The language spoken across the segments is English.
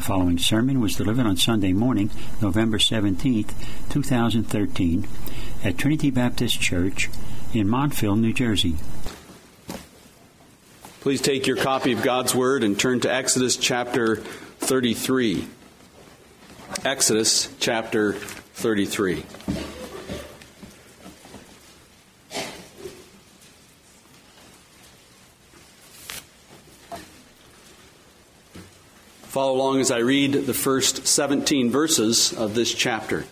following sermon was delivered on Sunday morning, November 17th, 2013, at Trinity Baptist Church in Montville, New Jersey. Please take your copy of God's Word and turn to Exodus chapter 33. Exodus chapter 33. Follow along as I read the first 17 verses of this chapter.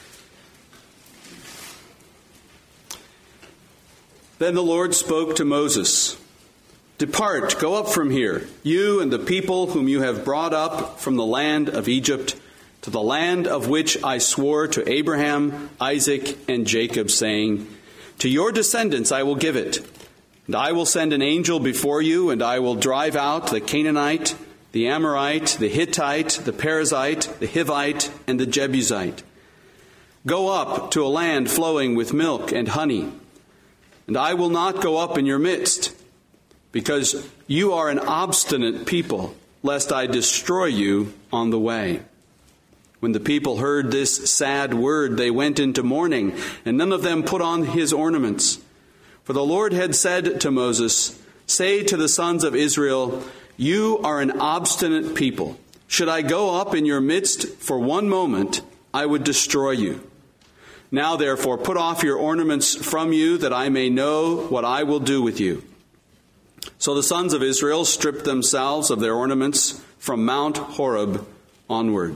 Then the Lord spoke to Moses, "Depart, go up from here, you and the people whom you have brought up from the land of Egypt, to the land of which I swore to Abraham, Isaac, and Jacob, saying, to your descendants I will give it. And I will send an angel before you, and I will drive out the Canaanite, the Amorite, the Hittite, the Perizzite, the Hivite, and the Jebusite. Go up to a land flowing with milk and honey. And I will not go up in your midst, because you are an obstinate people, lest I destroy you on the way." When the people heard this sad word, they went into mourning, and none of them put on his ornaments. For the Lord had said to Moses, "Say to the sons of Israel, you are an obstinate people. Should I go up in your midst for one moment, I would destroy you. Now therefore put off your ornaments from you, that I may know what I will do with you." So the sons of Israel stripped themselves of their ornaments from Mount Horeb onward.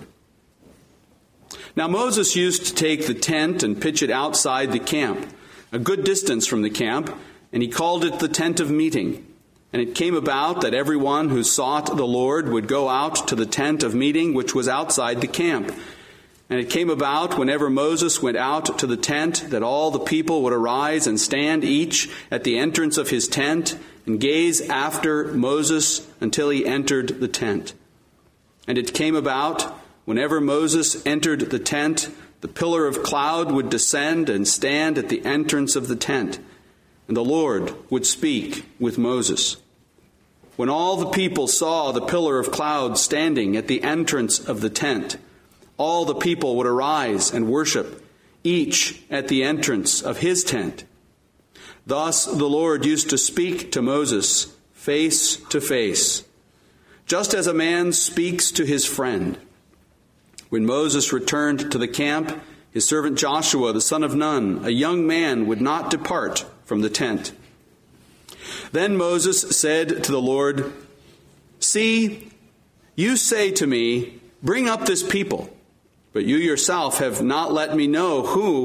Now Moses used to take the tent and pitch it outside the camp, a good distance from the camp, and he called it the tent of meeting. And it came about that everyone who sought the Lord would go out to the tent of meeting, which was outside the camp. And it came about, whenever Moses went out to the tent, that all the people would arise and stand each at the entrance of his tent, and gaze after Moses until he entered the tent. And it came about, whenever Moses entered the tent, the pillar of cloud would descend and stand at the entrance of the tent, and the Lord would speak with Moses. When all the people saw the pillar of cloud standing at the entrance of the tent, all the people would arise and worship, each at the entrance of his tent. Thus the Lord used to speak to Moses face to face, just as a man speaks to his friend. When Moses returned to the camp, his servant Joshua, the son of Nun, a young man, would not depart from the tent. Then Moses said to the Lord, "See, you say to me, bring up this people, but you yourself have not let me know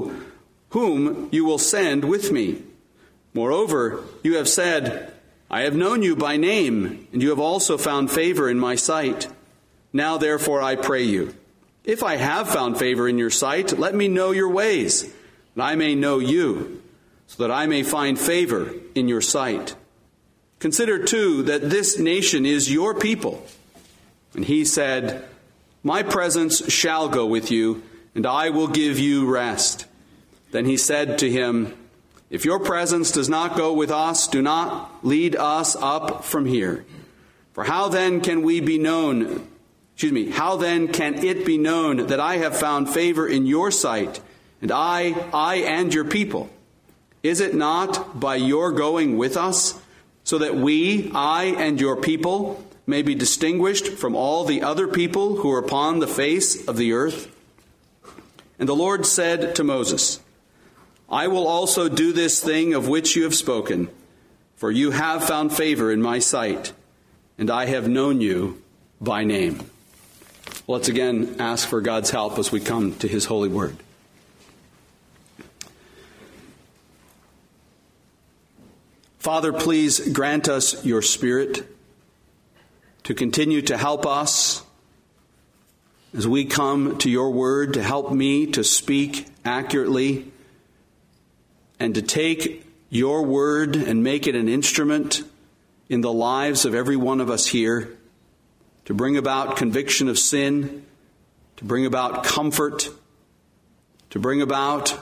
whom you will send with me. Moreover, you have said, I have known you by name, and you have also found favor in my sight. Now therefore I pray you, if I have found favor in your sight, let me know your ways, that I may know you, so that I may find favor in your sight. Consider too that this nation is your people." And he said, "My presence shall go with you, and I will give you rest." Then he said to him, "If your presence does not go with us, do not lead us up from here. For how then can it be known that I have found favor in your sight, and I and your people? Is it not by your going with us, so that I and your people, may be distinguished from all the other people who are upon the face of the earth?" And the Lord said to Moses, "I will also do this thing of which you have spoken, for you have found favor in my sight, and I have known you by name." Let's again ask for God's help as we come to his holy word. Father, please grant us your Spirit to continue to help us as we come to your word, to help me to speak accurately and to take your word and make it an instrument in the lives of every one of us here, to bring about conviction of sin, to bring about comfort, to bring about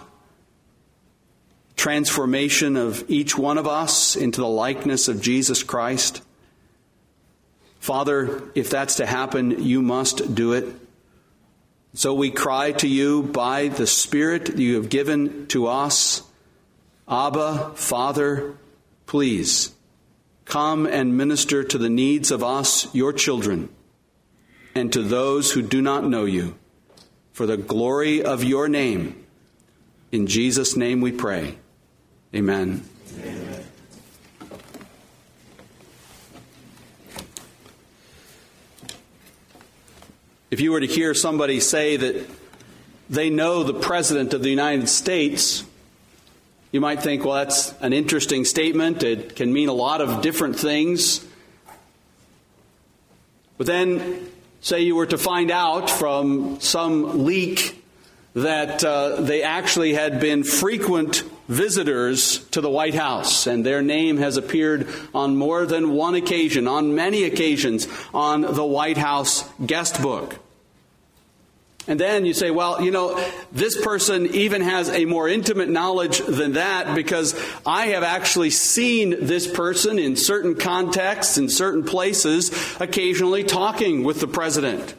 transformation of each one of us into the likeness of Jesus Christ. Father, if that's to happen, you must do it. So we cry to you by the Spirit that you have given to us. Abba, Father, please come and minister to the needs of us, your children, and to those who do not know you, for the glory of your name. In Jesus' name we pray. Amen. Amen. If you were to hear somebody say that they know the President of the United States, you might think, well, that's an interesting statement. It can mean a lot of different things. But then, say you were to find out from some leak that they actually had been frequent visitors to the White House, and their name has appeared on more than one occasion, on many occasions, on the White House guest book. And then you say, well, this person even has a more intimate knowledge than that, because I have actually seen this person in certain contexts, in certain places, occasionally talking with the president.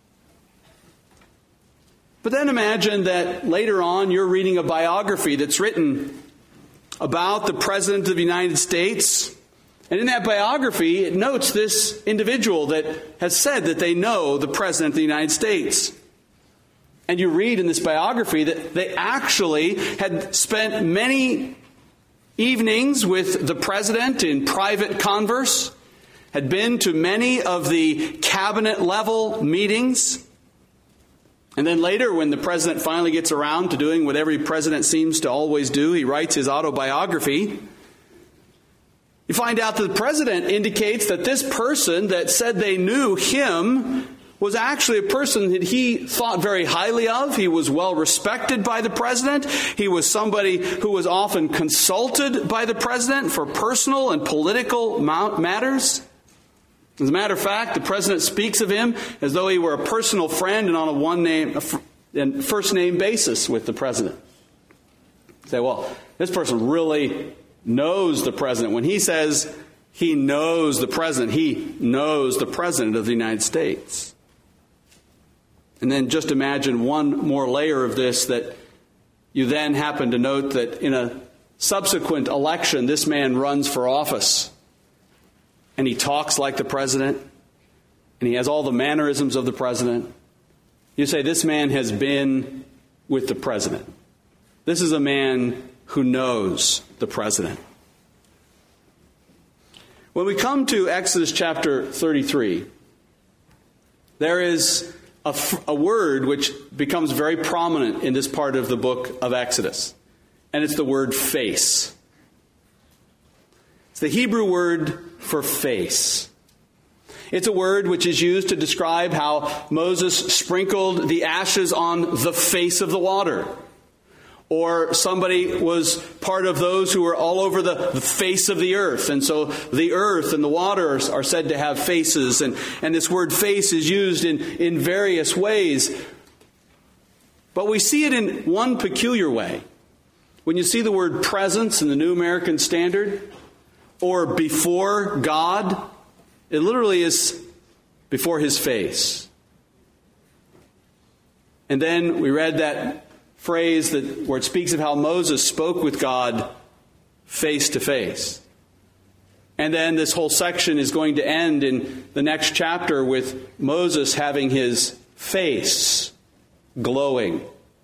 But then imagine that later on you're reading a biography that's written about the President of the United States. And in that biography, it notes this individual that has said that they know the President of the United States. And you read in this biography that they actually had spent many evenings with the President in private converse, had been to many of the cabinet-level meetings. And then later, when the president finally gets around to doing what every president seems to always do, he writes his autobiography. You find out that the president indicates that this person that said they knew him was actually a person that he thought very highly of. He was well respected by the president. He was somebody who was often consulted by the president for personal and political matters. As a matter of fact, the president speaks of him as though he were a personal friend and on a first name basis with the president. You say, well, this person really knows the president. When he says he knows the president, he knows the president of the United States. And then just imagine one more layer of this, that you then happen to note that in a subsequent election, this man runs for office. And he talks like the president, and he has all the mannerisms of the president. You say, this man has been with the president. This is a man who knows the president. When we come to Exodus chapter 33, there is a word which becomes very prominent in this part of the book of Exodus, and it's the word face. It's the Hebrew word for face. It's a word which is used to describe how Moses sprinkled the ashes on the face of the water. Or somebody was part of those who were all over the face of the earth. And so the earth and the waters are said to have faces. And this word face is used in various ways. But we see it in one peculiar way. When you see the word presence in the New American Standard, or before God, it literally is before his face. And then we read that phrase where it speaks of how Moses spoke with God face to face. And then this whole section is going to end in the next chapter with Moses having his face glowing.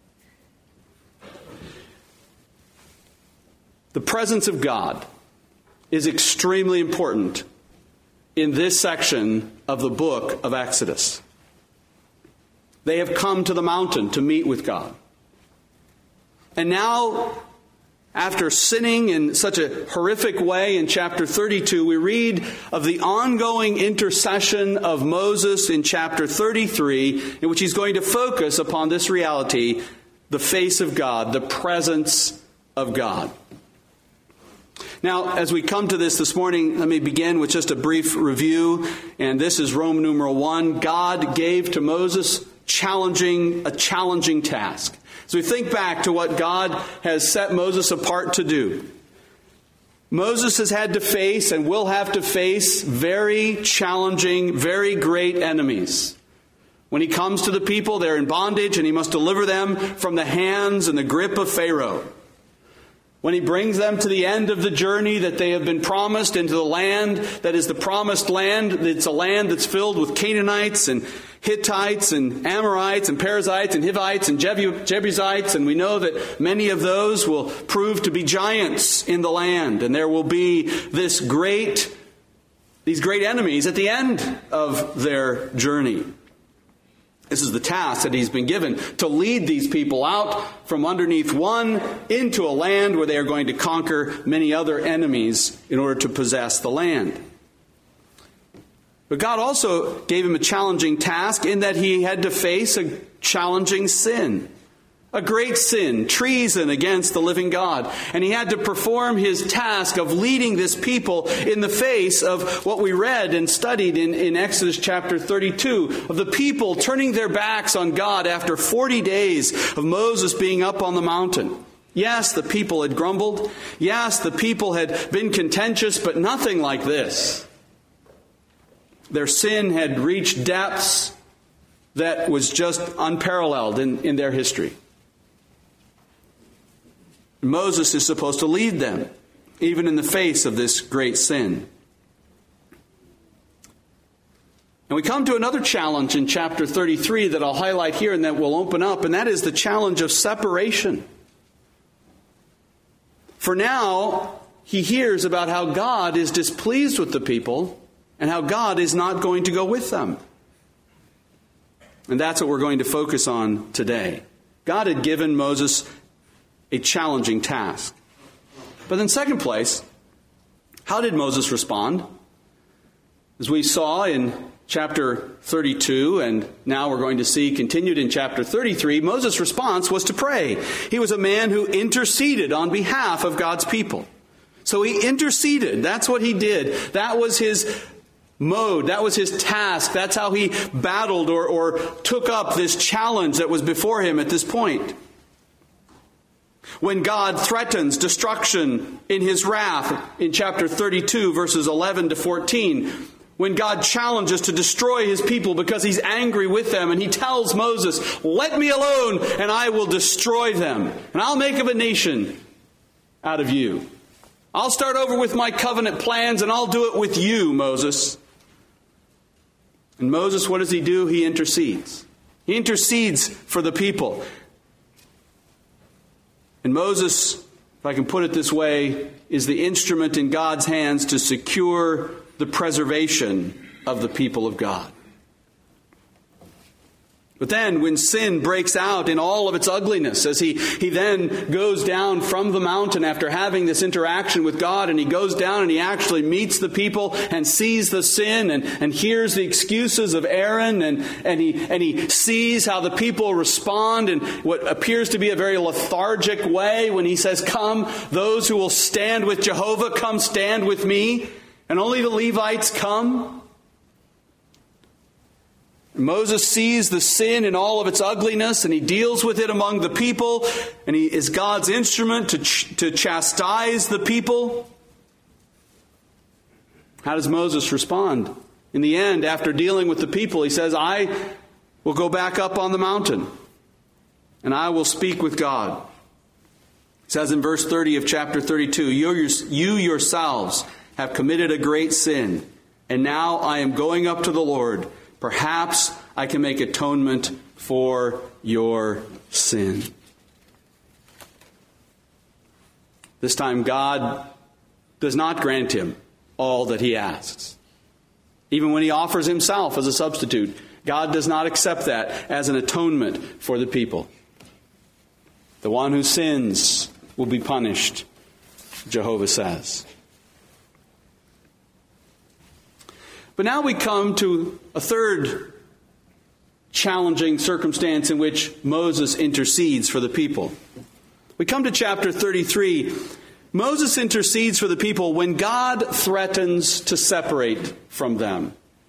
The presence of God is extremely important in this section of the book of Exodus. They have come to the mountain to meet with God. And now, after sinning in such a horrific way in chapter 32, we read of the ongoing intercession of Moses in chapter 33, in which he's going to focus upon this reality, the face of God, the presence of God. Now, as we come to this morning, let me begin with just a brief review. And this is Roman numeral 1. God gave to Moses a challenging task. So we think back to what God has set Moses apart to do. Moses has had to face and will have to face very challenging, very great enemies. When he comes to the people, they're in bondage, and he must deliver them from the hands and the grip of Pharaoh. When he brings them to the end of the journey that they have been promised, into the land that is the promised land, it's a land that's filled with Canaanites and Hittites and Amorites and Perizzites and Hivites and Jebusites, and we know that many of those will prove to be giants in the land, and there will be these great enemies at the end of their journey. This is the task that he's been given, to lead these people out from underneath one into a land where they are going to conquer many other enemies in order to possess the land. But God also gave him a challenging task in that he had to face a challenging sin. A great sin, treason against the living God. And he had to perform his task of leading this people in the face of what we read and studied in Exodus chapter 32, of the people turning their backs on God after 40 days of Moses being up on the mountain. Yes, the people had grumbled. Yes, the people had been contentious, but nothing like this. Their sin had reached depths that was just unparalleled in their history. Moses is supposed to lead them, even in the face of this great sin. And we come to another challenge in chapter 33 that I'll highlight here and that we'll open up, and that is the challenge of separation. For now, he hears about how God is displeased with the people and how God is not going to go with them. And that's what we're going to focus on today. God had given Moses a challenging task. But in second place, how did Moses respond? As we saw in chapter 32, and now we're going to see continued in chapter 33, Moses' response was to pray. He was a man who interceded on behalf of God's people. So he interceded. That's what he did. That was his mode. That was his task. That's how he battled or took up this challenge that was before him at this point. When God threatens destruction in his wrath in chapter 32, verses 11 to 14, when God challenges to destroy his people because he's angry with them, and he tells Moses, "Let me alone and I will destroy them, and I'll make of a nation out of you. I'll start over with my covenant plans, and I'll do it with you, Moses." And Moses, what does he do? He intercedes. He intercedes for the people. And Moses, if I can put it this way, is the instrument in God's hands to secure the preservation of the people of God. But then when sin breaks out in all of its ugliness, as he then goes down from the mountain after having this interaction with God, and he goes down and he actually meets the people and sees the sin and hears the excuses of Aaron, and he sees how the people respond in what appears to be a very lethargic way when he says, "Come, those who will stand with Jehovah, come stand with me," and only the Levites come. Moses sees the sin in all of its ugliness, and he deals with it among the people, and he is God's instrument to chastise the people. How does Moses respond? In the end, after dealing with the people, he says, "I will go back up on the mountain, and I will speak with God." It says in verse 30 of chapter 32, You yourselves have committed a great sin, and now I am going up to the Lord. Perhaps I can make atonement for your sin. This time God does not grant him all that he asks. Even when he offers himself as a substitute, God does not accept that as an atonement for the people. The one who sins will be punished, Jehovah says. But now we come to a third challenging circumstance in which Moses intercedes for the people. We come to chapter 33. Moses intercedes for the people when God threatens to separate from them.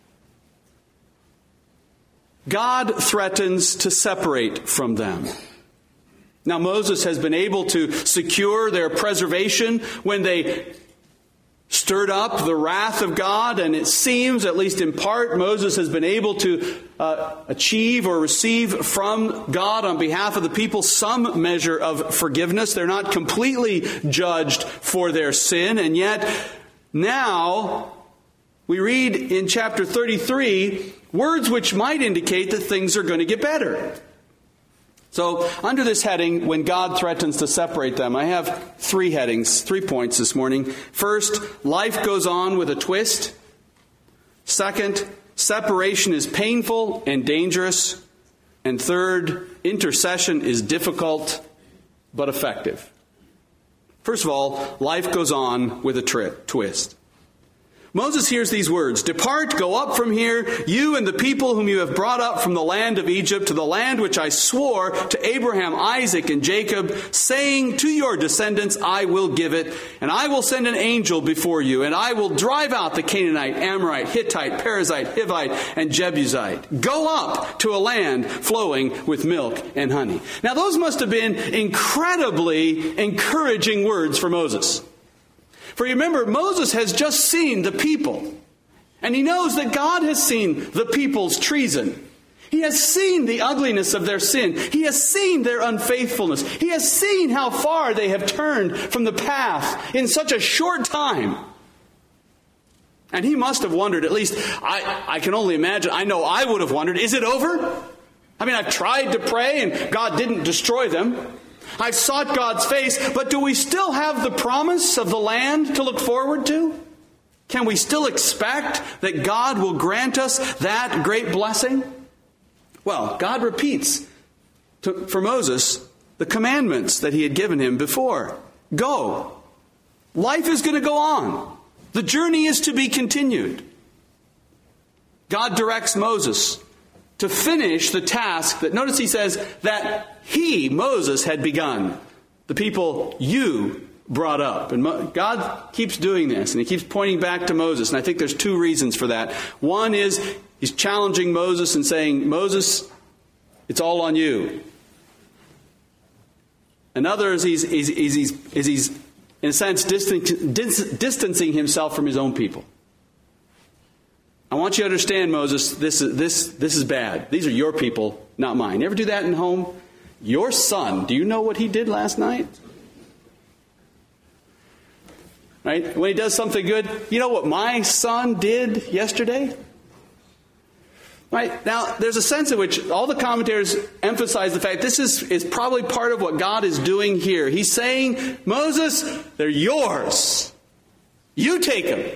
God threatens to separate from them. Now, Moses has been able to secure their preservation when they stirred up the wrath of God, and it seems, at least in part, Moses has been able to achieve or receive from God on behalf of the people some measure of forgiveness. They're not completely judged for their sin, and yet now we read in chapter 33 words which might indicate that things are going to get better. So under this heading, when God threatens to separate them, I have 3 headings, 3 points this morning. First, life goes on with a twist. Second, separation is painful and dangerous. And third, intercession is difficult but effective. First of all, life goes on with a twist. Moses hears these words, "Depart, go up from here, you and the people whom you have brought up from the land of Egypt to the land which I swore to Abraham, Isaac, and Jacob, saying to your descendants, I will give it, and I will send an angel before you, and I will drive out the Canaanite, Amorite, Hittite, Perizzite, Hivite, and Jebusite. Go up to a land flowing with milk and honey." Now those must have been incredibly encouraging words for Moses. For you remember, Moses has just seen the people. And he knows that God has seen the people's treason. He has seen the ugliness of their sin. He has seen their unfaithfulness. He has seen how far they have turned from the path in such a short time. And he must have wondered, at least I can only imagine, I know I would have wondered, is it over? I mean, I've tried to pray and God didn't destroy them. I've sought God's face, but do we still have the promise of the land to look forward to? Can we still expect that God will grant us that great blessing? Well, God repeats for Moses the commandments that he had given him before. Go. Life is going to go on. The journey is to be continued. God directs Moses to finish the task that, notice he says, that he, Moses, had begun. The people you brought up. And God keeps doing this, and he keeps pointing back to Moses. And I think there's 2 reasons for that. One is he's challenging Moses and saying, Moses, it's all on you. Another is he's in a sense, distancing himself from his own people. I want you to understand, Moses, this is bad. These are your people, not mine. You ever do that in home? Your son, do you know what he did last night? Right? When he does something good, you know what my son did yesterday? Right? Now, there's a sense in which all the commentators emphasize the fact this is probably part of what God is doing here. He's saying, Moses, they're yours. You take them.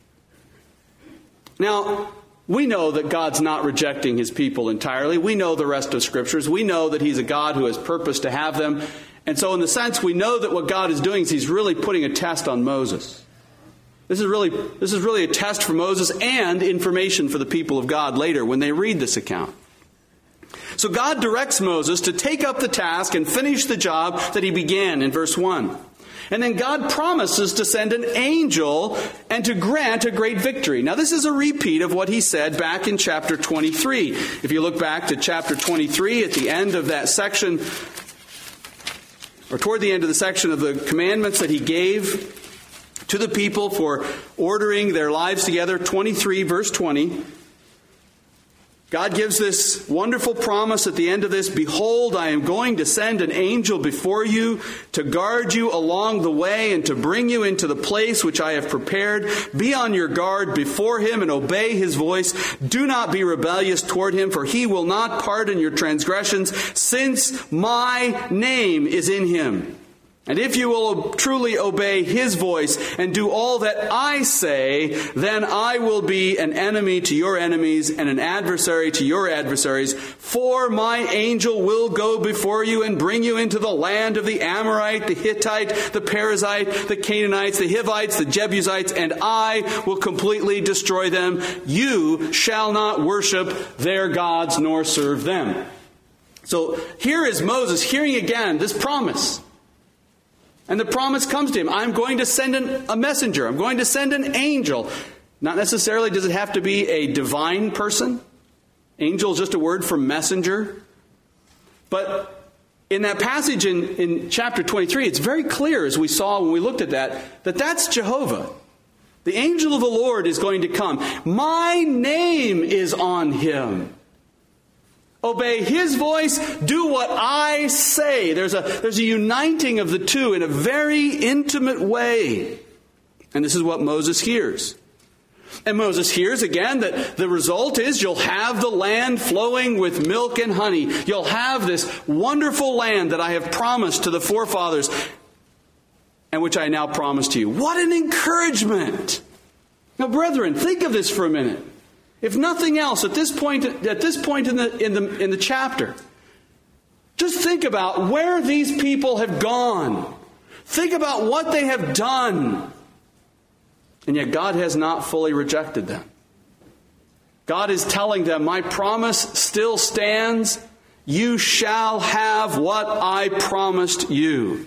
Now, we know that God's not rejecting his people entirely. We know the rest of Scriptures. We know that he's a God who has purpose to have them. And so in the sense, we know that what God is doing is he's really putting a test on Moses. This is really a test for Moses and information for the people of God later when they read this account. So God directs Moses to take up the task and finish the job that he began in verse 1. And then God promises to send an angel and to grant a great victory. Now this is a repeat of what he said back in chapter 23. If you look back to chapter 23 at the end of that section, or toward the end of the section of the commandments that he gave to the people for ordering their lives together, 23 verse 20, God gives this wonderful promise at the end of this. Behold, I am going to send an angel before you to guard you along the way and to bring you into the place which I have prepared. Be on your guard before him and obey his voice. Do not be rebellious toward him, for he will not pardon your transgressions, since my name is in him. And if you will truly obey his voice and do all that I say, then I will be an enemy to your enemies and an adversary to your adversaries. For my angel will go before you and bring you into the land of the Amorite, the Hittite, the Perizzite, the Canaanites, the Hivites, the Jebusites, and I will completely destroy them. You shall not worship their gods nor serve them. So here is Moses hearing again this promise. And the promise comes to him. I'm going to send a messenger. I'm going to send an angel. Not necessarily does it have to be a divine person. Angel is just a word for messenger. But in that passage in chapter 23, it's very clear, as we saw when we looked at that that's Jehovah. The angel of the Lord is going to come. My name is on him. Obey his voice. Do what I say. There's a uniting of the two in a very intimate way. And this is what Moses hears. And Moses hears again that the result is you'll have the land flowing with milk and honey. You'll have this wonderful land that I have promised to the forefathers and which I now promise to you. What an encouragement! Now, brethren, think of this for a minute. If nothing else, at this point in the chapter, just think about where these people have gone. Think about what they have done. And yet God has not fully rejected them. God is telling them, my promise still stands. You shall have what I promised you.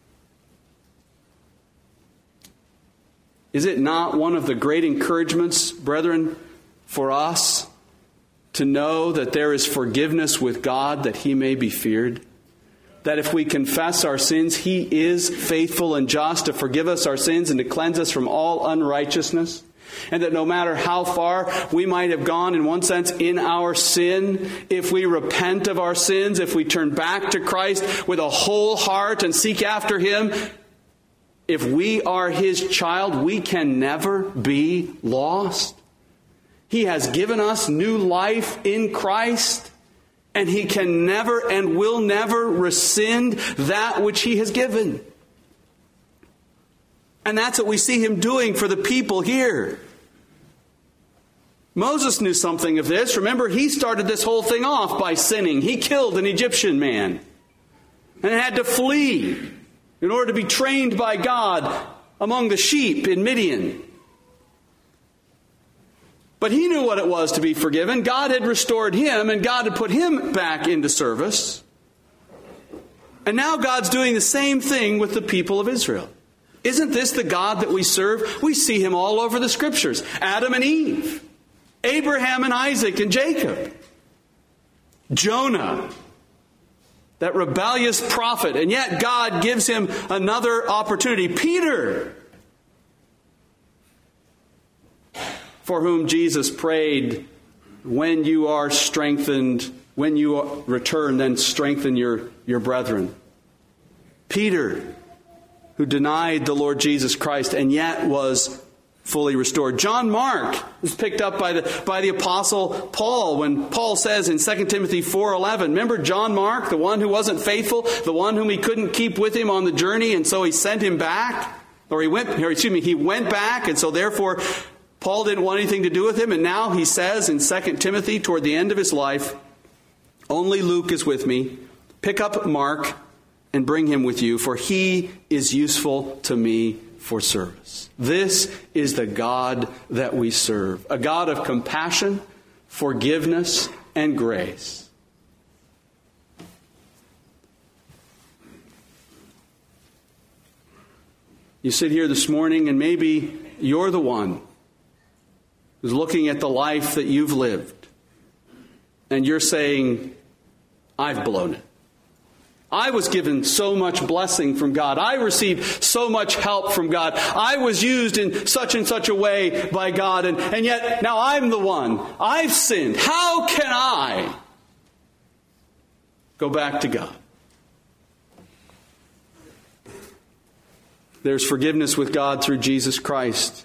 Is it not one of the great encouragements, brethren, for us to know that there is forgiveness with God, that he may be feared? That if we confess our sins, he is faithful and just to forgive us our sins and to cleanse us from all unrighteousness. And that no matter how far we might have gone, in one sense, in our sin, if we repent of our sins, if we turn back to Christ with a whole heart and seek after him, if we are his child, we can never be lost. He has given us new life in Christ. And he can never and will never rescind that which he has given. And that's what we see him doing for the people here. Moses knew something of this. Remember, he started this whole thing off by sinning. He killed an Egyptian man and had to flee in order to be trained by God among the sheep in Midian. But he knew what it was to be forgiven. God had restored him, and God had put him back into service. And now God's doing the same thing with the people of Israel. Isn't this the God that we serve? We see him all over the Scriptures. Adam and Eve, Abraham and Isaac and Jacob, Jonah, that rebellious prophet, and yet God gives him another opportunity. Peter, for whom Jesus prayed, when you are strengthened, when you return, then strengthen your brethren. Peter, who denied the Lord Jesus Christ and yet was fully restored. John Mark was picked up by the Apostle Paul when Paul says in 2 Timothy 4:11, remember John Mark, the one who wasn't faithful, the one whom he couldn't keep with him on the journey, and so he sent him back, he went back, and so therefore Paul didn't want anything to do with him, and now he says in 2 Timothy, toward the end of his life, only Luke is with me. Pick up Mark and bring him with you, for he is useful to me for service. This is the God that we serve, a God of compassion, forgiveness, and grace. You sit here this morning and maybe you're the one who's looking at the life that you've lived, and you're saying, I've blown it. I was given so much blessing from God. I received so much help from God. I was used in such and such a way by God, and yet now I'm the one. I've sinned. How can I go back to God? There's forgiveness with God through Jesus Christ.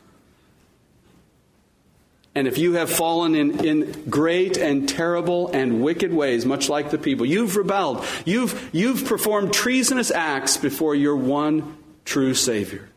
And if you have fallen in great and terrible and wicked ways, much like the people, you've rebelled, you've performed treasonous acts before your one true Savior.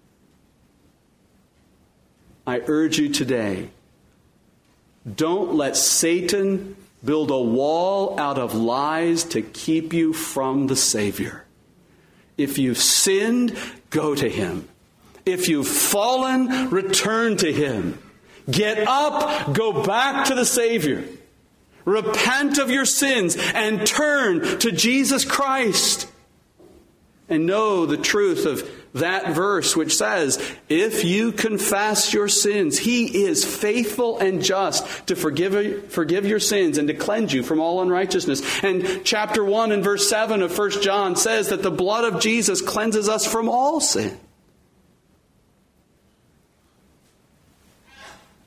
I urge you today, don't let Satan build a wall out of lies to keep you from the Savior. If you've sinned, go to him. If you've fallen, return to him. Get up, go back to the Savior. Repent of your sins and turn to Jesus Christ. And know the truth of that verse which says, if you confess your sins, he is faithful and just to forgive your sins and to cleanse you from all unrighteousness. And chapter 1 and verse 7 of 1 John says that the blood of Jesus cleanses us from all sin.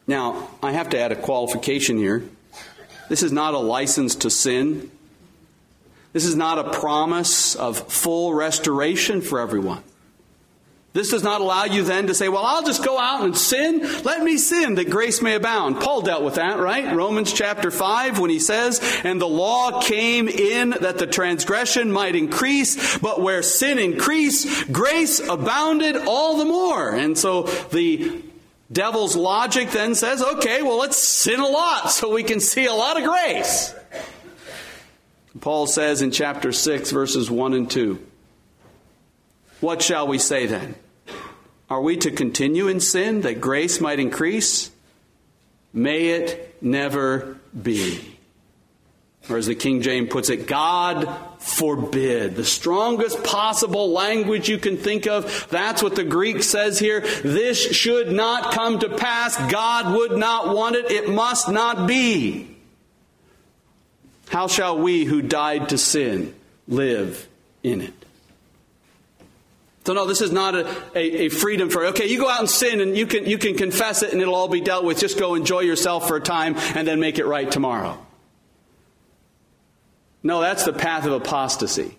Now, I have to add a qualification here. This is not a license to sin. This is not a promise of full restoration for everyone. This does not allow you then to say, well, I'll just go out and sin. Let me sin that grace may abound. Paul dealt with that, right? Romans chapter 5 when he says, and the law came in that the transgression might increase, but where sin increased, grace abounded all the more. And so the devil's logic then says, okay, well, let's sin a lot so we can see a lot of grace. Paul says in chapter 6, verses 1 and 2, what shall we say then? Are we to continue in sin that grace might increase? May it never be. Or as the King James puts it, God forbid. The strongest possible language you can think of. That's what the Greek says here. This should not come to pass. God would not want it. It must not be. How shall we who died to sin live in it? So no, this is not a freedom for, okay, you go out and sin and you can confess it and it'll all be dealt with. Just go enjoy yourself for a time and then make it right tomorrow. No, that's the path of apostasy.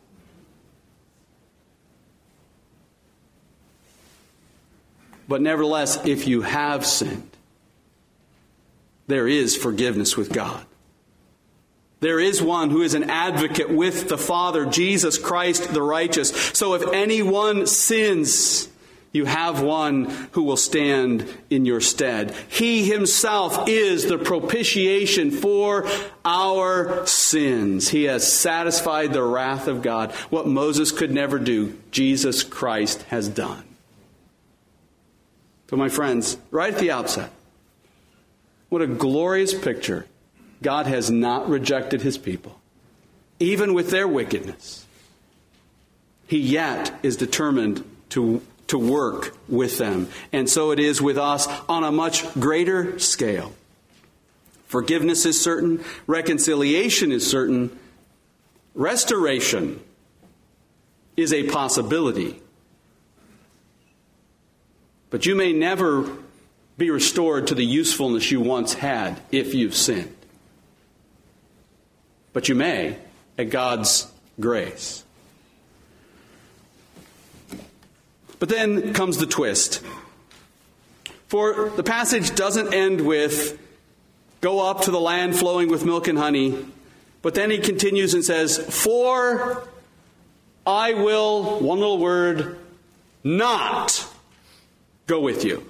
But nevertheless, if you have sinned, there is forgiveness with God. There is one who is an advocate with the Father, Jesus Christ the righteous. So if anyone sins, you have one who will stand in your stead. He himself is the propitiation for our sins. He has satisfied the wrath of God. What Moses could never do, Jesus Christ has done. So my friends, right at the outset, what a glorious picture. God has not rejected his people, even with their wickedness. He yet is determined to work with them. And so it is with us on a much greater scale. Forgiveness is certain. Reconciliation is certain. Restoration is a possibility. But you may never be restored to the usefulness you once had if you've sinned. But you may at God's grace. But then comes the twist. For the passage doesn't end with, go up to the land flowing with milk and honey. But then he continues and says, for I will, one little word, not go with you.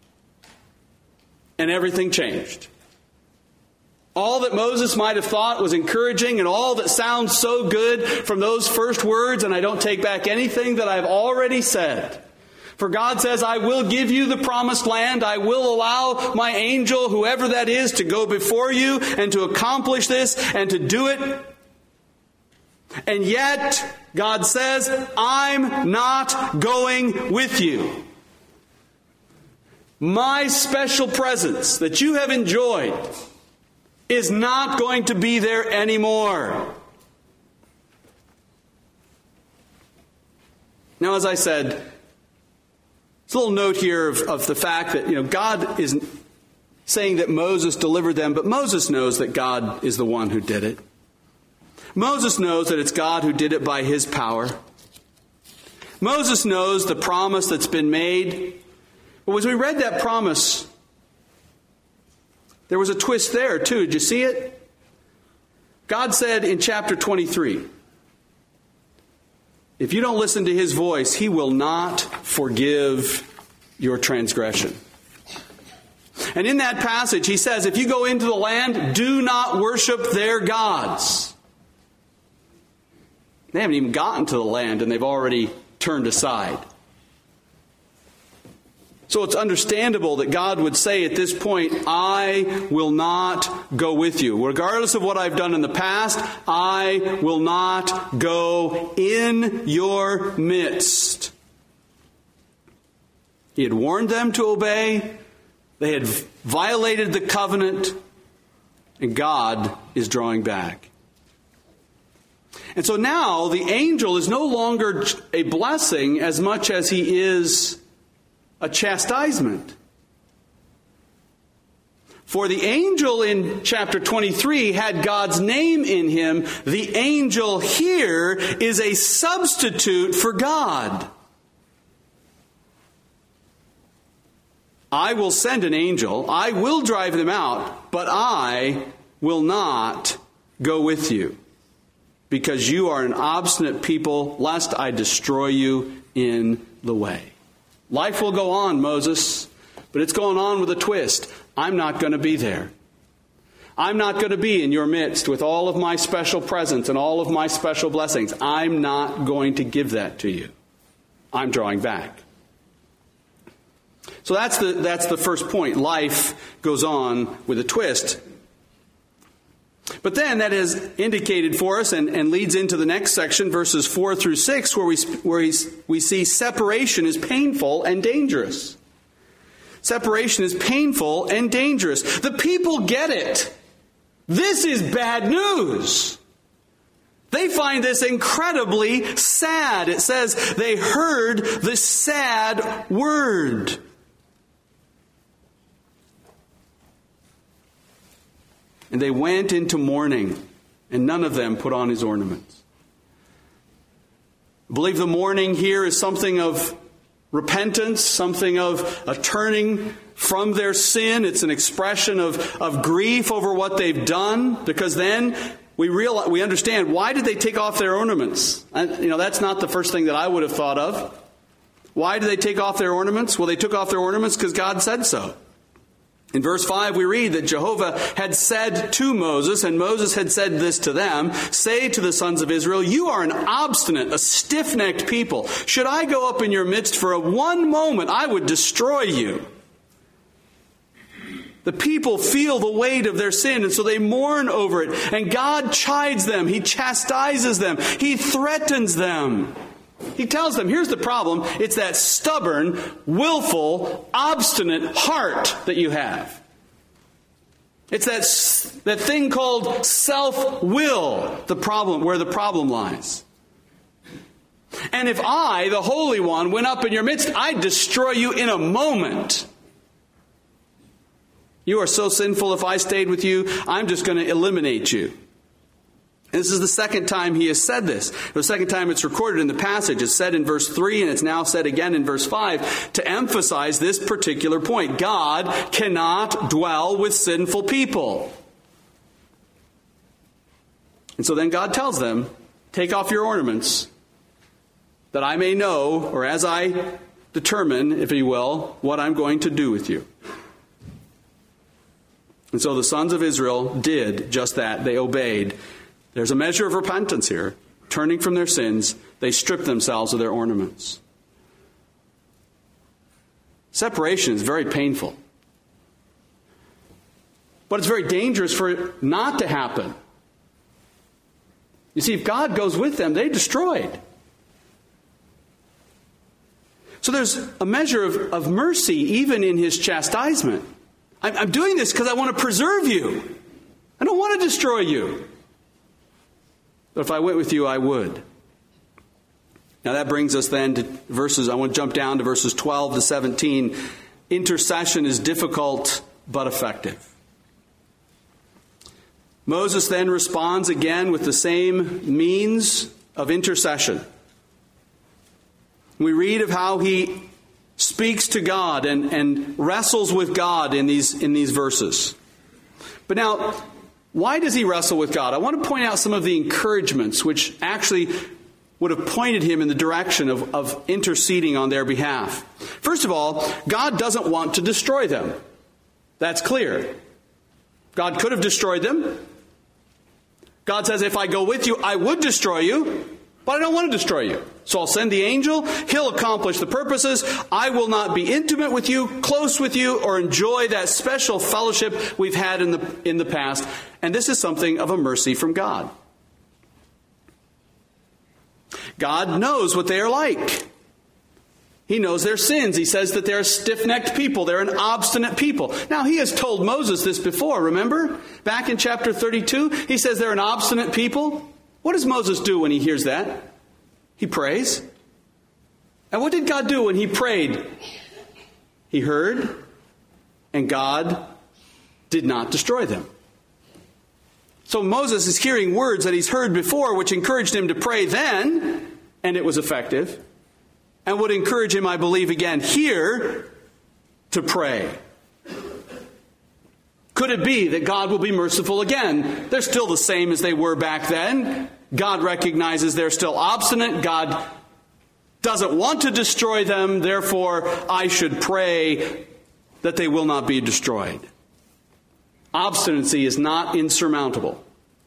And everything changed. All that Moses might have thought was encouraging and all that sounds so good from those first words, and I don't take back anything that I've already said. For God says, I will give you the promised land. I will allow my angel, whoever that is, to go before you and to accomplish this and to do it. And yet, God says, I'm not going with you. My special presence that you have enjoyed is not going to be there anymore. Now, as I said, there's a little note here of the fact that, God is saying that Moses delivered them, but Moses knows that God is the one who did it. Moses knows that it's God who did it by his power. Moses knows the promise that's been made. But as we read that promise, there was a twist there, too. Did you see it? God said in chapter 23, if you don't listen to his voice, he will not forgive your transgression. And in that passage, he says, if you go into the land, do not worship their gods. They haven't even gotten to the land, and they've already turned aside. So it's understandable that God would say at this point, I will not go with you. Regardless of what I've done in the past, I will not go in your midst. He had warned them to obey. They had violated the covenant. And God is drawing back. And so now the angel is no longer a blessing as much as he is a chastisement. For the angel in chapter 23 had God's name in him. The angel here is a substitute for God. I will send an angel. I will drive them out, but I will not go with you, because you are an obstinate people, lest I destroy you in the way. Life will go on, Moses, but it's going on with a twist. I'm not going to be there. I'm not going to be in your midst with all of my special presence and all of my special blessings. I'm not going to give that to you. I'm drawing back. So that's the first point. Life goes on with a twist. But then that is indicated for us and leads into the next section, verses 4 through 6, where we see separation is painful and dangerous. Separation is painful and dangerous. The people get it. This is bad news. They find this incredibly sad. It says they heard the sad word. And they went into mourning, and none of them put on his ornaments. I believe the mourning here is something of repentance, something of a turning from their sin. It's an expression of grief over what they've done, because then we understand, why did they take off their ornaments? That's not the first thing that I would have thought of. Why did they take off their ornaments? Well, they took off their ornaments because God said so. In verse 5, we read that Jehovah had said to Moses, and Moses had said this to them, "Say to the sons of Israel, you are an obstinate, a stiff-necked people. Should I go up in your midst for one moment, I would destroy you." The people feel the weight of their sin, and so they mourn over it. And God chides them. He chastises them. He threatens them. He tells them, here's the problem. It's that stubborn, willful, obstinate heart that you have. It's that thing called self-will, the problem, where the problem lies. And if I, the Holy One, went up in your midst, I'd destroy you in a moment. You are so sinful, if I stayed with you, I'm just going to eliminate you. This is the second time he has said this. The second time it's recorded in the passage. It's said in verse 3, and it's now said again in verse 5 to emphasize this particular point. God cannot dwell with sinful people. And so then God tells them, take off your ornaments, that I may know, or as I determine, if you will, what I'm going to do with you. And so the sons of Israel did just that. They obeyed. There's a measure of repentance here. Turning from their sins, they stripped themselves of their ornaments. Separation is very painful. But it's very dangerous for it not to happen. You see, if God goes with them, they're destroyed. So there's a measure of mercy even in his chastisement. I'm doing this because I want to preserve you. I don't want to destroy you. But if I went with you, I would. Now that brings us then to verses, I want to jump down to verses 12 to 17. Intercession is difficult but effective. Moses then responds again with the same means of intercession. We read of how he speaks to God and wrestles with God in these verses. But now, why does he wrestle with God? I want to point out some of the encouragements which actually would have pointed him in the direction of interceding on their behalf. First of all, God doesn't want to destroy them. That's clear. God could have destroyed them. God says, if I go with you, I would destroy you, but I don't want to destroy you. So I'll send the angel. He'll accomplish the purposes. I will not be intimate with you, close with you, or enjoy that special fellowship we've had in the past. And this is something of a mercy from God. God knows what they are like. He knows their sins. He says that they're a stiff-necked people. They're an obstinate people. Now, he has told Moses this before, remember? Back in chapter 32, he says they're an obstinate people. What does Moses do when he hears that? He prays. And what did God do when he prayed? He heard, and God did not destroy them. So Moses is hearing words that he's heard before, which encouraged him to pray then, and it was effective, and would encourage him, I believe, again here to pray. Could it be that God will be merciful again? They're still the same as they were back then. God recognizes they're still obstinate. God doesn't want to destroy them. Therefore, I should pray that they will not be destroyed. Obstinacy is not insurmountable.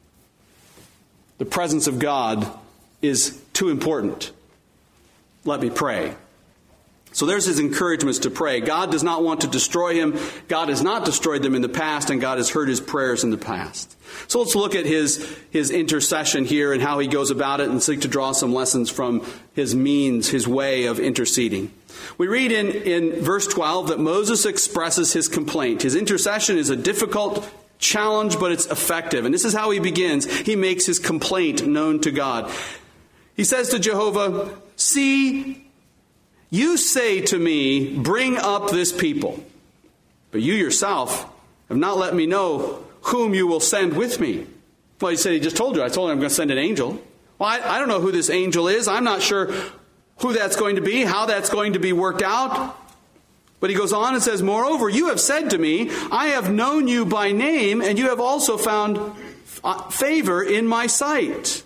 The presence of God is too important. Let me pray. So there's his encouragements to pray. God does not want to destroy him. God has not destroyed them in the past, and God has heard his prayers in the past. So let's look at his intercession here and how he goes about it and seek to draw some lessons from his means, his way of interceding. We read in verse 12 that Moses expresses his complaint. His intercession is a difficult challenge, but it's effective. And this is how he begins. He makes his complaint known to God. He says to Jehovah, "See, you say to me, bring up this people, but you yourself have not let me know whom you will send with me." Well, he said he just told you. I told him I'm going to send an angel. Well, I don't know who this angel is. I'm not sure who that's going to be, how that's going to be worked out. But he goes on and says, "Moreover, you have said to me, I have known you by name, and you have also found favor in my sight."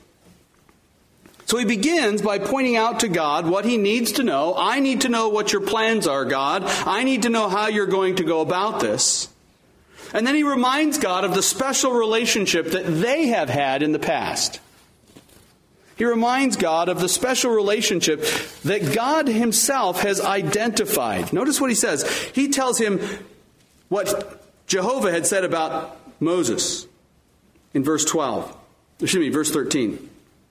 So he begins by pointing out to God what he needs to know. I need to know what your plans are, God. I need to know how you're going to go about this. And then he reminds God of the special relationship that they have had in the past. He reminds God of the special relationship that God himself has identified. Notice what he says. He tells him what Jehovah had said about Moses in verse 13.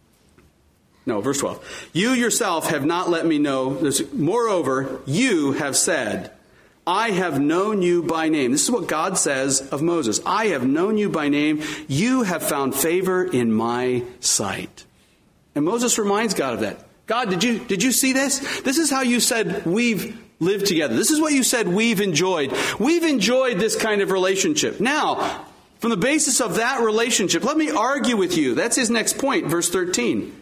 No, verse 12. "You yourself have not let me know. Moreover, you have said, I have known you by name." This is what God says of Moses. "I have known you by name. You have found favor in my sight." And Moses reminds God of that. God, did you see this? This is how you said we've lived together. This is what you said we've enjoyed. We've enjoyed this kind of relationship. Now, from the basis of that relationship, let me argue with you. That's his next point, verse 13.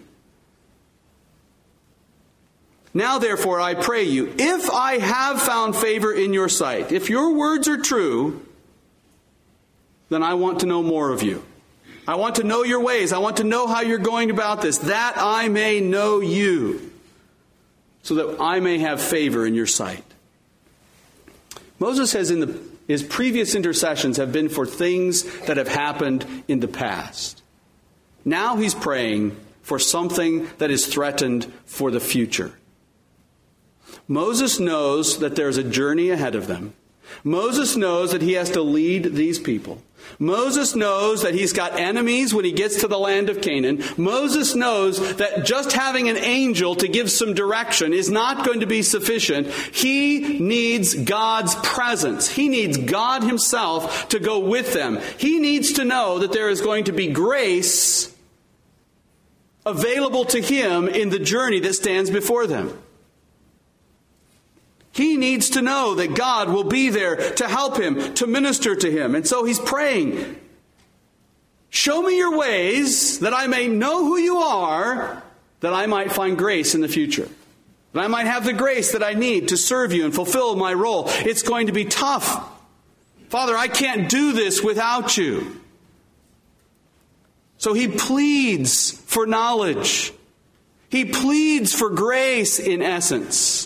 "Now, therefore, I pray you, if I have found favor in your sight, if your words are true, then I want to know more of you. I want to know your ways. I want to know how you're going about this, that I may know you, so that I may have favor in your sight." Moses has his previous intercessions have been for things that have happened in the past. Now he's praying for something that is threatened for the future. Moses knows that there's a journey ahead of them. Moses knows that he has to lead these people. Moses knows that he's got enemies when he gets to the land of Canaan. Moses knows that just having an angel to give some direction is not going to be sufficient. He needs God's presence. He needs God himself to go with them. He needs to know that there is going to be grace available to him in the journey that stands before them. He needs to know that God will be there to help him, to minister to him. And so he's praying, "Show me your ways that I may know who you are, that I might find grace in the future. That I might have the grace that I need to serve you and fulfill my role. It's going to be tough. Father, I can't do this without you." So he pleads for knowledge. He pleads for grace in essence.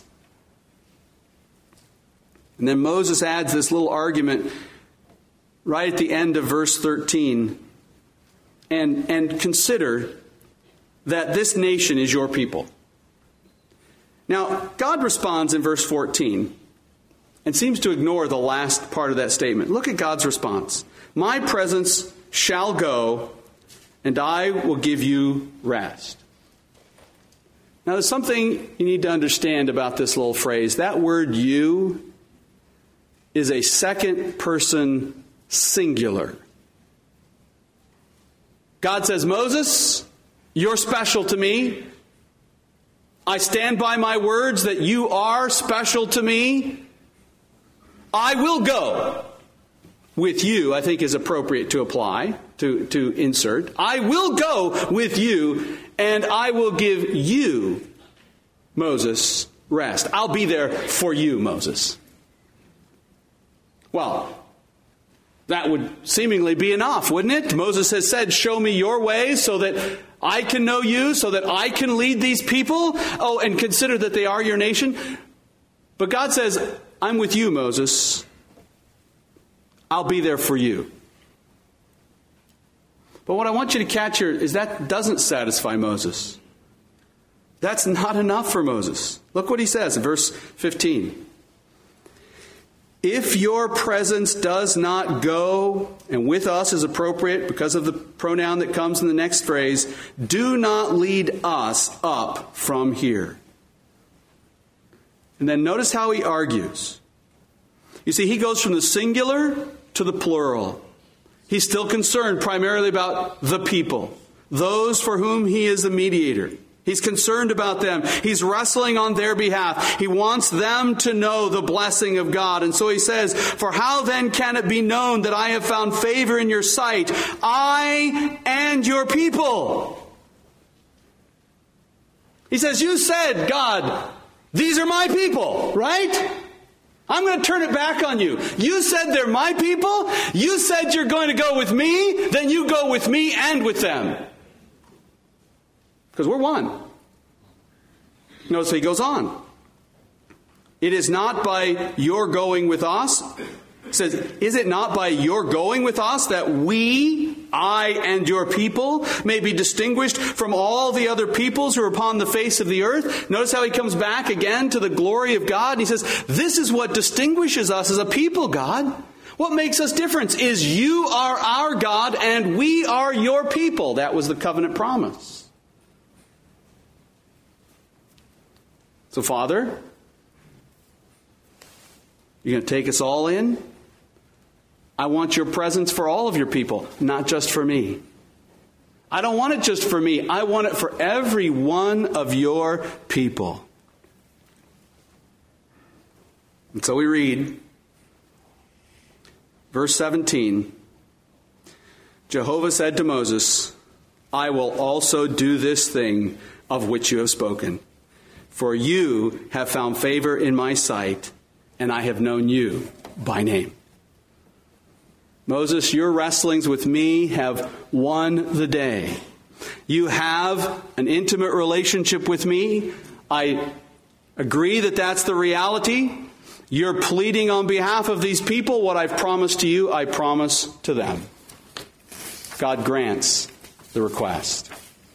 And then Moses adds this little argument right at the end of verse 13. And consider that this nation is your people. Now, God responds in verse 14 and seems to ignore the last part of that statement. Look at God's response. "My presence shall go, and I will give you rest." Now, there's something you need to understand about this little phrase. That word "you" is a second person singular. God says, "Moses, you're special to me. I stand by my words that you are special to me. I will go. with you, I think is appropriate to apply, to insert. I will go with you, and I will give you, Moses, rest. I'll be there for you, Moses. Well, that would seemingly be enough, wouldn't it? Moses has said, show me your ways so that I can know you, so that I can lead these people. Oh, and consider that they are your nation. But God says, I'm with you, Moses. I'll be there for you. But what I want you to catch here is that doesn't satisfy Moses. That's not enough for Moses. Look what he says in verse 15. If your presence does not go, and with us is appropriate because of the pronoun that comes in the next phrase, do not lead us up from here. And then notice how he argues. You see, he goes from the singular to the plural. He's still concerned primarily about the people, those for whom he is the mediator. He's concerned about them. He's wrestling on their behalf. He wants them to know the blessing of God. And so he says, for how then can it be known that I have found favor in your sight, I and your people? He says, you said, God, these are my people, right? I'm going to turn it back on you. You said they're my people. You said you're going to go with me. Then you go with me and with them. Because we're one. Notice he goes on. It is not by your going with us. It says, is it not by your going with us that we, I and your people, may be distinguished from all the other peoples who are upon the face of the earth? Notice how he comes back again to the glory of God. He says, this is what distinguishes us as a people, God. What makes us different is you are our God and we are your people. That was the covenant promise. So, Father, you're going to take us all in? I want your presence for all of your people, not just for me. I don't want it just for me. I want it for every one of your people. And so we read, verse 17, Jehovah said to Moses, I will also do this thing of which you have spoken. For you have found favor in my sight, and I have known you by name. Moses, your wrestlings with me have won the day. You have an intimate relationship with me. I agree that that's the reality. You're pleading on behalf of these people. What I've promised to you, I promise to them. God grants the request.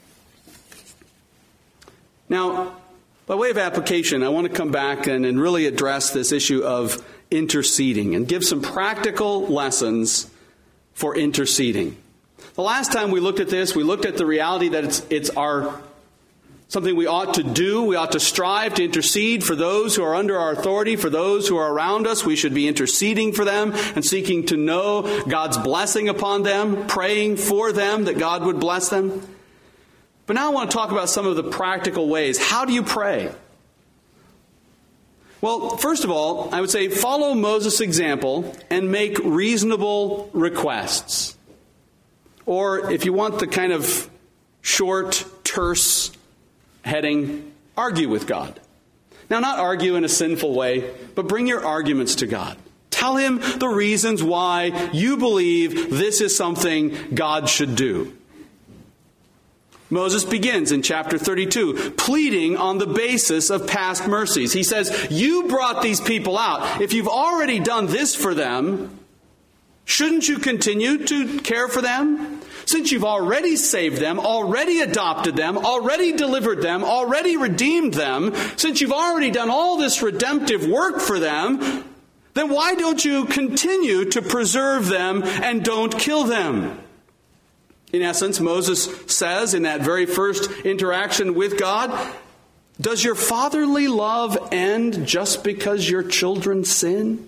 Now, by way of application, I want to come back and really address this issue of interceding and give some practical lessons for interceding. The last time we looked at this, we looked at the reality that it's something we ought to do. We ought to strive to intercede for those who are under our authority, for those who are around us. We should be interceding for them and seeking to know God's blessing upon them, praying for them that God would bless them. But now I want to talk about some of the practical ways. How do you pray? Well, first of all, I would say follow Moses' example and make reasonable requests. Or if you want the kind of short, terse heading, argue with God. Now, not argue in a sinful way, but bring your arguments to God. Tell him the reasons why you believe this is something God should do. Moses begins in chapter 32, pleading on the basis of past mercies. He says, you brought these people out. If you've already done this for them, shouldn't you continue to care for them? Since you've already saved them, already adopted them, already delivered them, already redeemed them, since you've already done all this redemptive work for them, then why don't you continue to preserve them and don't kill them? In essence, Moses says in that very first interaction with God, does your fatherly love end just because your children sin?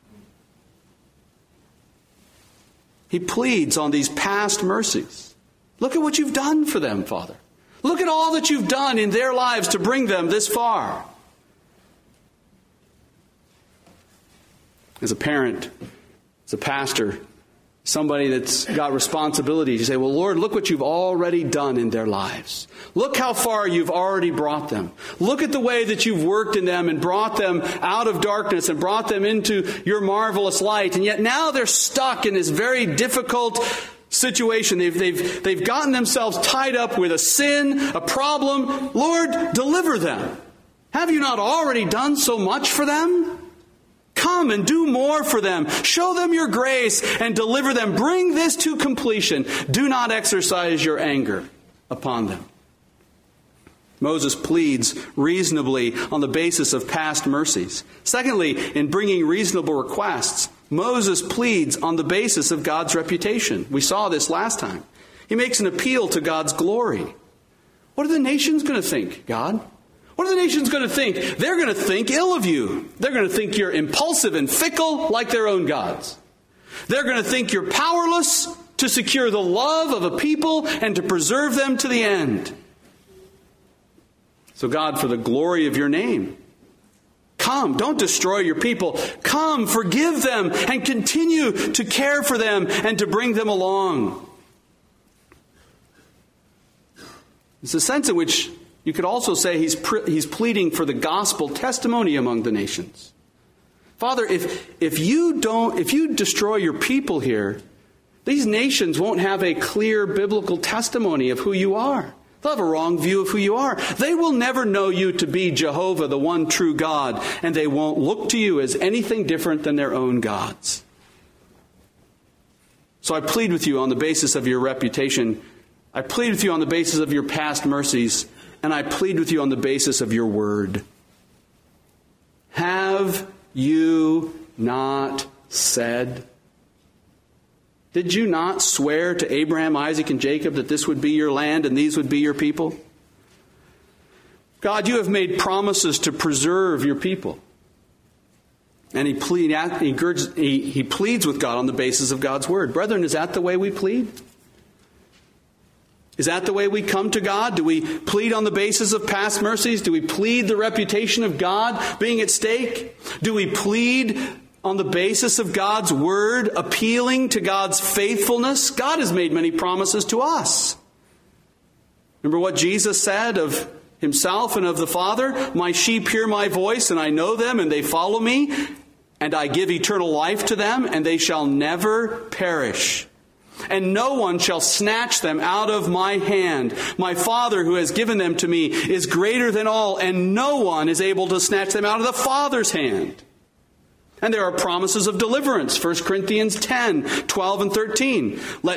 He pleads on these past mercies. Look at what you've done for them, Father. Look at all that you've done in their lives to bring them this far. As a parent, As a pastor, somebody that's got responsibilities, you say, well, Lord, look what you've already done in their lives. Look how far you've already brought them. Look at the way that you've worked in them and brought them out of darkness and brought them into your marvelous light. And yet now they're stuck in this very difficult situation. They've gotten themselves tied up with a sin, a problem. Lord, deliver them. Have you not already done so much for them? Come and do more for them. Show them your grace and deliver them. Bring this to completion. Do not exercise your anger upon them. Moses pleads reasonably on the basis of past mercies. Secondly, in bringing reasonable requests, Moses pleads on the basis of God's reputation. We saw this last time. He makes an appeal to God's glory. What are the nations going to think, God? What are the nations going to think? They're going to think ill of you. They're going to think you're impulsive and fickle like their own gods. They're going to think you're powerless to secure the love of a people and to preserve them to the end. So God, for the glory of your name, come, don't destroy your people. Come, forgive them and continue to care for them and to bring them along. It's a sense in which you could also say he's pleading for the gospel testimony among the nations. Father, if you destroy your people here, these nations won't have a clear biblical testimony of who you are. They'll have a wrong view of who you are. They will never know you to be Jehovah, the one true God, and they won't look to you as anything different than their own gods. So I plead with you on the basis of your reputation. I plead with you on the basis of your past mercies. And I plead with you on the basis of your word. Have you not said? Did you not swear to Abraham, Isaac, and Jacob that this would be your land and these would be your people? God, you have made promises to preserve your people. And he pleads with God on the basis of God's word. Brethren, is that the way we plead? Is that the way we come to God? Do we plead on the basis of past mercies? Do we plead the reputation of God being at stake? Do we plead on the basis of God's word, appealing to God's faithfulness? God has made many promises to us. Remember what Jesus said of himself and of the Father? My sheep hear my voice, and I know them, and they follow me, and I give eternal life to them, and they shall never perish. And no one shall snatch them out of my hand. My Father who has given them to me is greater than all, and no one is able to snatch them out of the Father's hand. And there are promises of deliverance. 1 Corinthians 10, 12 and 13.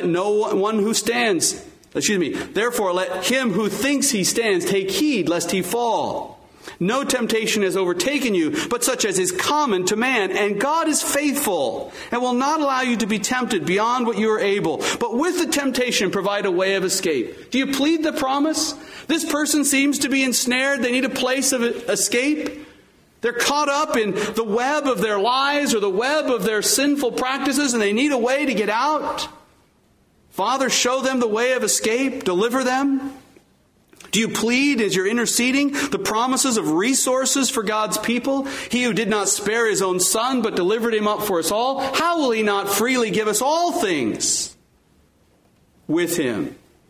Therefore let him who thinks he stands take heed lest he fall. No temptation has overtaken you, but such as is common to man. And God is faithful and will not allow you to be tempted beyond what you are able. But with the temptation, provide a way of escape. Do you plead the promise? This person seems to be ensnared. They need a place of escape. They're caught up in the web of their lies or the web of their sinful practices, and they need a way to get out. Father, show them the way of escape. Deliver them. Do you plead as you're interceding the promises of resources for God's people? He who did not spare his own son, but delivered him up for us all, how will he not freely give us all things with him?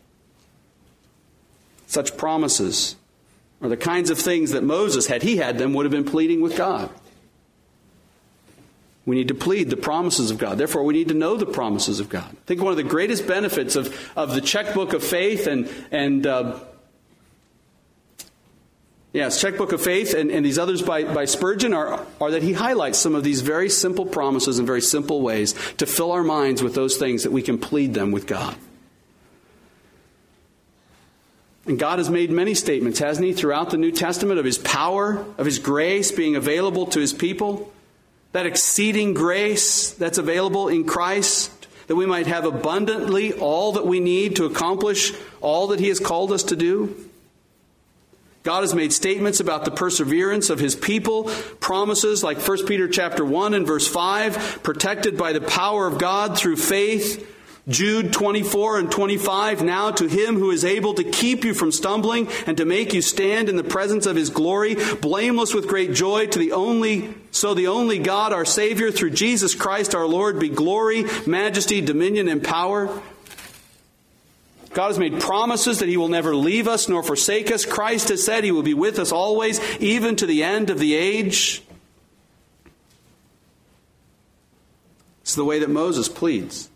Such promises are the kinds of things that Moses, had he had them, would have been pleading with God. We need to plead the promises of God. Therefore, we need to know the promises of God. I think one of the greatest benefits of the checkbook of faith Checkbook of Faith and these others by Spurgeon are that he highlights some of these very simple promises in very simple ways to fill our minds with those things that we can plead them with God. And God has made many statements, hasn't he, throughout the New Testament of his power, of his grace being available to his people, that exceeding grace that's available in Christ, that we might have abundantly all that we need to accomplish all that he has called us to do. God has made statements about the perseverance of his people, promises like 1 Peter chapter 1 and verse 5, protected by the power of God through faith. Jude 24 and 25, now to him who is able to keep you from stumbling and to make you stand in the presence of his glory, blameless with great joy, to the only So the only God, our Savior, through Jesus Christ our Lord, be glory, majesty, dominion, and power. God has made promises that He will never leave us nor forsake us. Christ has said He will be with us always, even to the end of the age. It's the way that Moses pleads.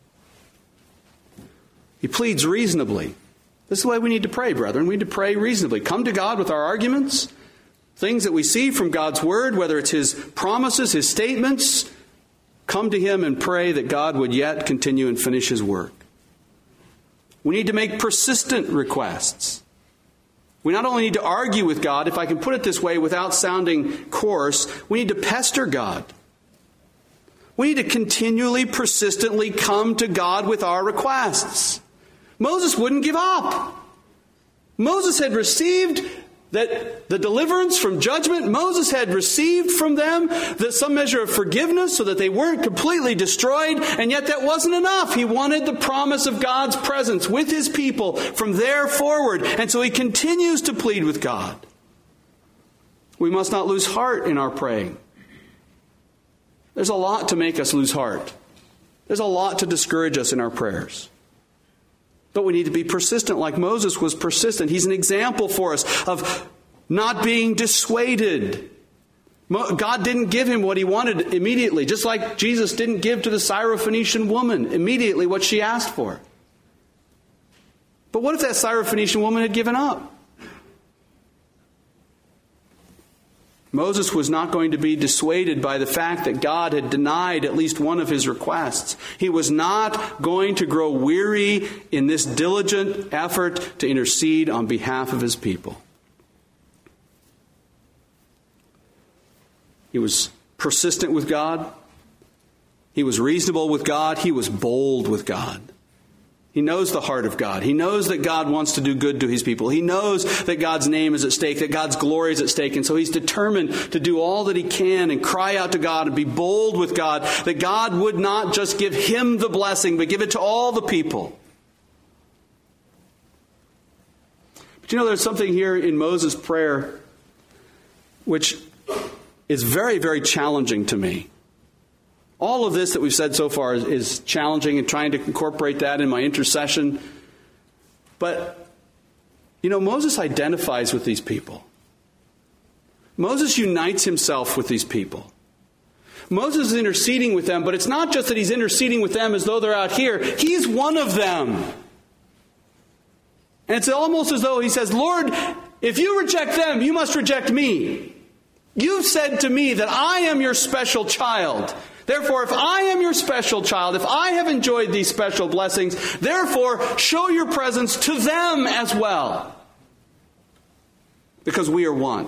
He pleads reasonably. This is the way we need to pray, brethren. We need to pray reasonably. Come to God with our arguments, things that we see from God's Word, whether it's His promises, His statements. Come to Him and pray that God would yet continue and finish His work. We need to make persistent requests. We not only need to argue with God, if I can put it this way without sounding coarse, we need to pester God. We need to continually, persistently come to God with our requests. Moses wouldn't give up. Moses had received that the deliverance from judgment. Moses had received from them some measure of forgiveness so that they weren't completely destroyed. And yet that wasn't enough. He wanted the promise of God's presence with His people from there forward. And so he continues to plead with God. We must not lose heart in our praying. There's a lot to make us lose heart. There's a lot to discourage us in our prayers. But we need to be persistent like Moses was persistent. He's an example for us of not being dissuaded. God didn't give him what he wanted immediately, just like Jesus didn't give to the Syrophoenician woman immediately what she asked for. But what if that Syrophoenician woman had given up? Moses was not going to be dissuaded by the fact that God had denied at least one of his requests. He was not going to grow weary in this diligent effort to intercede on behalf of his people. He was persistent with God. He was reasonable with God. He was bold with God. He knows the heart of God. He knows that God wants to do good to His people. He knows that God's name is at stake, that God's glory is at stake. And so he's determined to do all that he can and cry out to God and be bold with God, that God would not just give him the blessing, but give it to all the people. But you know, there's something here in Moses' prayer which is very, very challenging to me. All of this that we've said so far is challenging, and trying to incorporate that in my intercession. But, you know, Moses identifies with these people. Moses unites himself with these people. Moses is interceding with them, but it's not just that he's interceding with them as though they're out here. He's one of them. And it's almost as though he says, Lord, if you reject them, you must reject me. You've said to me that I am your special child. Therefore, if I am your special child, if I have enjoyed these special blessings, therefore, show your presence to them as well. Because we are one.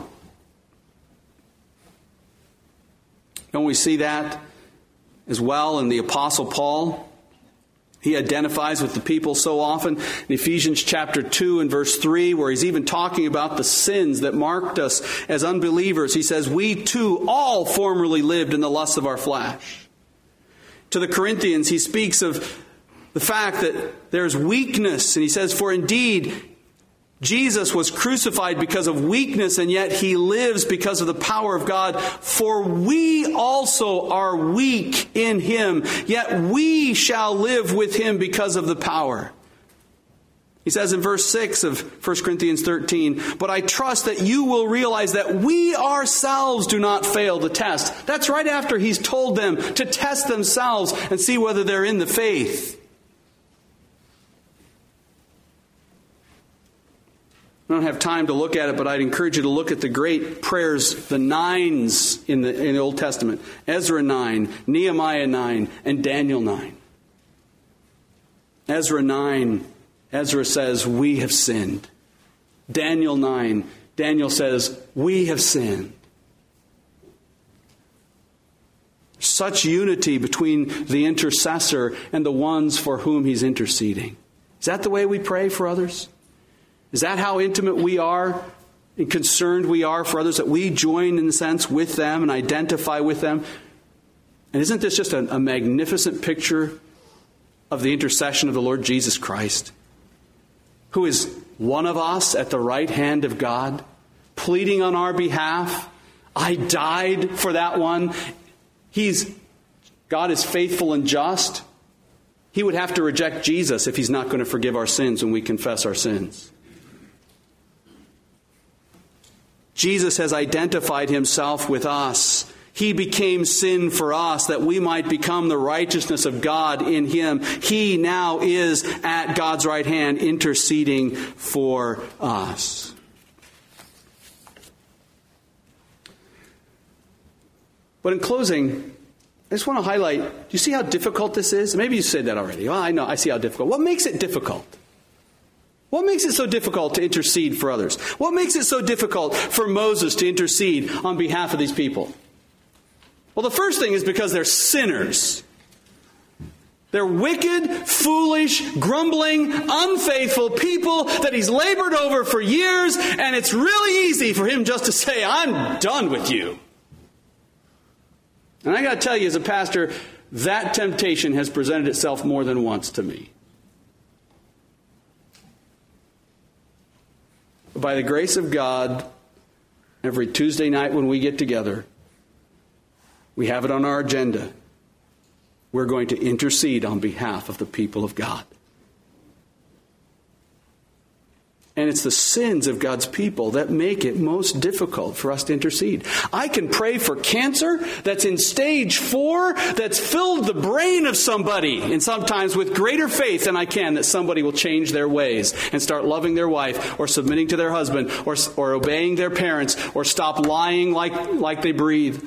Don't we see that as well in the Apostle Paul? He identifies with the people so often in Ephesians chapter 2 and verse 3, where he's even talking about the sins that marked us as unbelievers. He says, we too all formerly lived in the lusts of our flesh. To the Corinthians, he speaks of the fact that there's weakness. And he says, for indeed, Jesus was crucified because of weakness, and yet he lives because of the power of God. For we also are weak in him, yet we shall live with him because of the power. He says in verse 6 of 1 Corinthians 13, but I trust that you will realize that we ourselves do not fail the test. That's right after he's told them to test themselves and see whether they're in the faith. I don't have time to look at it, but I'd encourage you to look at the great prayers, the nines in the Old Testament. Ezra 9, Nehemiah 9, and Daniel 9. Ezra 9, Ezra says, we have sinned. Daniel 9, Daniel says, we have sinned. Such unity between the intercessor and the ones for whom he's interceding. Is that the way we pray for others? Is that how intimate we are and concerned we are for others, that we join in a sense with them and identify with them? And isn't this just a magnificent picture of the intercession of the Lord Jesus Christ, who is one of us at the right hand of God, pleading on our behalf, I died for that one. God is faithful and just. He would have to reject Jesus if he's not going to forgive our sins when we confess our sins. Jesus has identified himself with us. He became sin for us that we might become the righteousness of God in him. He now is at God's right hand interceding for us. But in closing, I just want to highlight, do you see how difficult this is? Maybe you said that already. Well, I know, I see how difficult. What makes it difficult? What makes it so difficult to intercede for others? What makes it so difficult for Moses to intercede on behalf of these people? Well, the first thing is because they're sinners. They're wicked, foolish, grumbling, unfaithful people that he's labored over for years, and it's really easy for him just to say, I'm done with you. And I got to tell you, as a pastor, that temptation has presented itself more than once to me. By the grace of God, every Tuesday night when we get together, we have it on our agenda. We're going to intercede on behalf of the people of God. And it's the sins of God's people that make it most difficult for us to intercede. I can pray for cancer that's in stage 4, that's filled the brain of somebody, and sometimes with greater faith than I can that somebody will change their ways and start loving their wife or submitting to their husband or obeying their parents or stop lying like they breathe.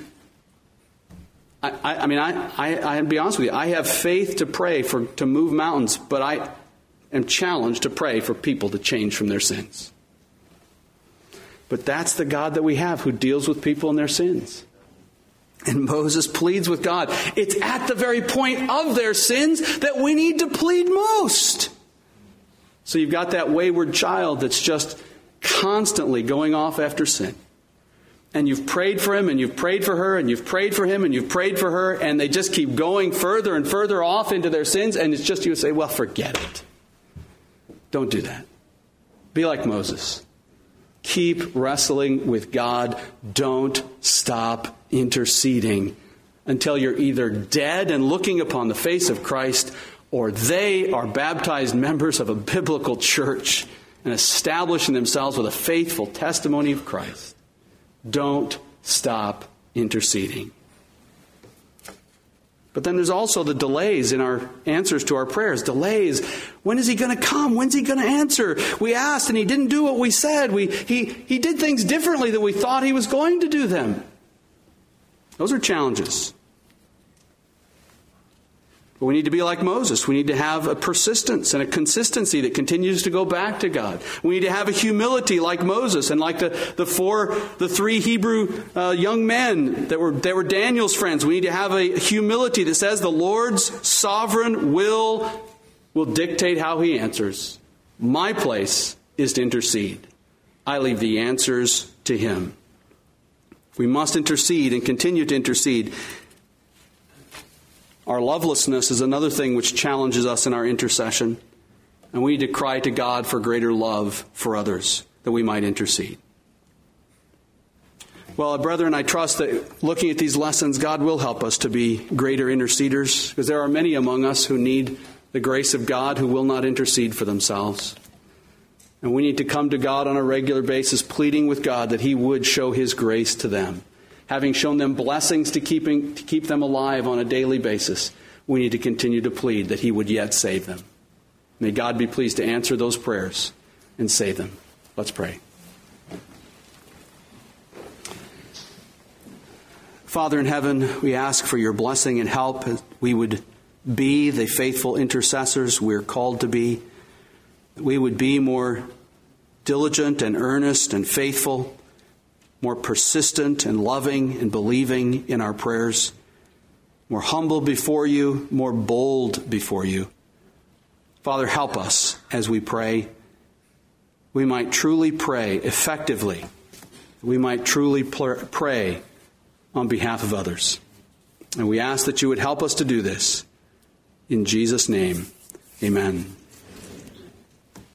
I'll be honest with you. I have faith to pray to move mountains, but I am challenged to pray for people to change from their sins. But that's the God that we have, who deals with people and their sins. And Moses pleads with God. It's at the very point of their sins that we need to plead most. So you've got that wayward child that's just constantly going off after sin. And you've prayed for him, and you've prayed for her, and you've prayed for him, and you've prayed for her, and they just keep going further and further off into their sins, and it's just you say, well, forget it. Don't do that. Be like Moses. Keep wrestling with God. Don't stop interceding until you're either dead and looking upon the face of Christ, or they are baptized members of a biblical church and establishing themselves with a faithful testimony of Christ. Don't stop interceding. But then there's also the delays in our answers to our prayers. Delays. When is he going to come? When's he going to answer? We asked and he didn't do what we said. He did things differently than we thought he was going to do them. Those are challenges. But we need to be like Moses. We need to have a persistence and a consistency that continues to go back to God. We need to have a humility like Moses and like the 3 Hebrew young men that were Daniel's friends. We need to have a humility that says the Lord's sovereign will dictate how he answers. My place is to intercede. I leave the answers to him. We must intercede and continue to intercede. Our lovelessness is another thing which challenges us in our intercession. And we need to cry to God for greater love for others, that we might intercede. Well, brethren, I trust that looking at these lessons, God will help us to be greater interceders, because there are many among us who need the grace of God who will not intercede for themselves. And we need to come to God on a regular basis, pleading with God that he would show his grace to them. Having shown them blessings to keep them alive on a daily basis, we need to continue to plead that he would yet save them. May God be pleased to answer those prayers and save them. Let's pray. Father in heaven, we ask for your blessing and help. We would be the faithful intercessors we're called to be. We would be more diligent and earnest and faithful, more persistent and loving and believing in our prayers, more humble before you, more bold before you. Father, help us as we pray. We might truly pray effectively. We might truly pray on behalf of others. And we ask that you would help us to do this. In Jesus' name, amen.